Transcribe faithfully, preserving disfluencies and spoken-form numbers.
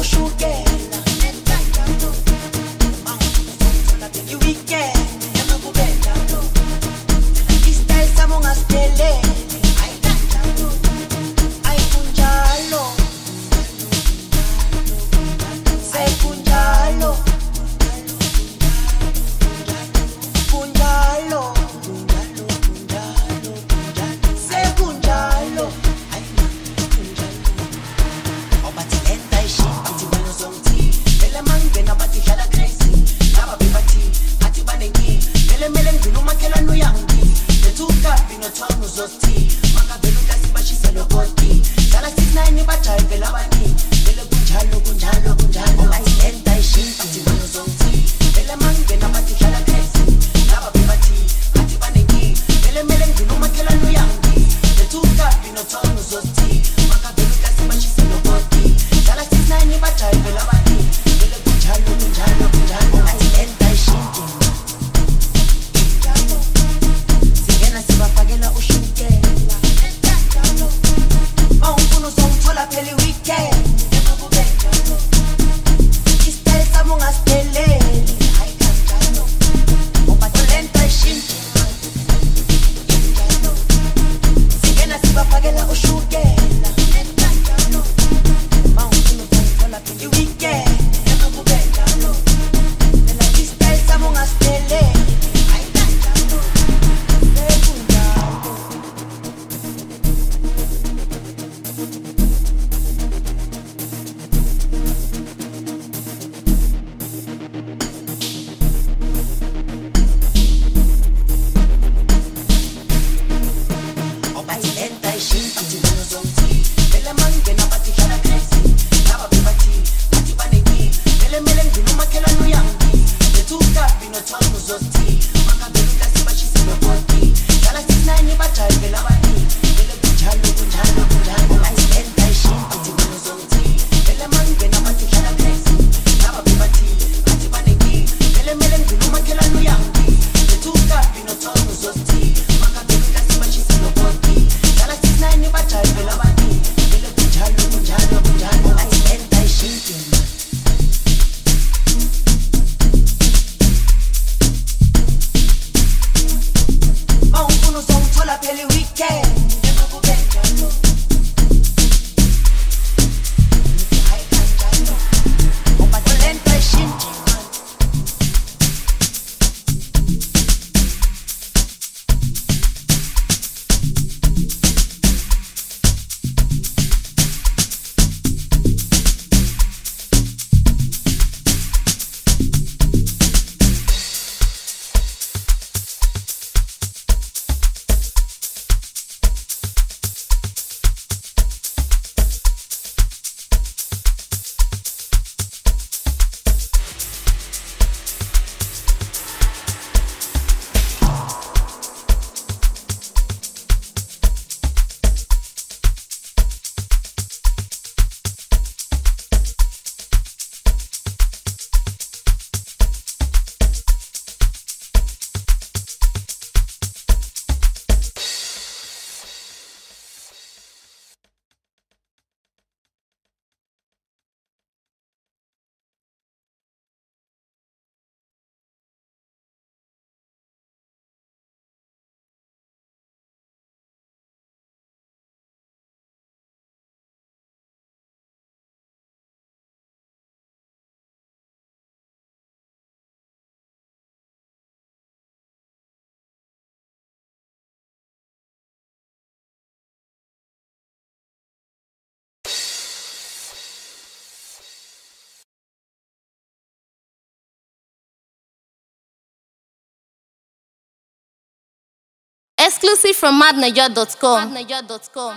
ushukela you weekend nakubenda istyle sami ungasiphelele ayikunjalo sekunjalo kunjalo sekunjalo obathi lenta ishini athi wena uzongthi vele mangena bathi dlala crazy laba bebathi athi banenkingi vele mele ngidlula umakhelwane uyangi lethukabi nothwana uzothi makavele ulasibashise lokoti dlala six nine bajayive labani vele kunjalo kunjalo kunjalo athi lenta ishini athi wena uzongthi vele mangena bathi dlala crazy laba bebathi athi banenkingi vele mele ngidlula umakhelwane uyangi lethukabi nothwana uzothi makavele ulasibashise lokoti dlala six nine bajayive labani vele kunjalo kunjalo kunjalo athi lenta ishini singena sibafakela ushukela mawufuna uzongithola phela i-weekend istyle sami ungasipheleli hayi kanjalo obathi lenta ishini singena sibafakela ushukela mawufuna uzongithola phela i-weekend phela istyle sami ungasipheleli hayi kanjalo obathi lenta ishini athi wena uzongthi vele mangena bathi dlala crazy laba bebathi athi banenkingi vele mele ngidlula umakhelwane uyangi lethukabi nothwana uzothi makavele ulasibashise lokoti dlala six nine bajayive labani vele kunjalo kunjalo kunjalo athi lenta ishini athi wena uzongthi vele mangena bathi dlala crazy laba bebathi athi banenkingi vele mele ngidlula umakhelwane uyangi lethukabi nothwana uzothi makavele ulasibashise lokoti dlala six nine bajayive labani vele kunjalo kunjalo kunjalo athi lenta ishini mawufuna uzongithola phela i-weekend hayi kanjalo obathi lenta ishini Exclusive from madnaja dot com.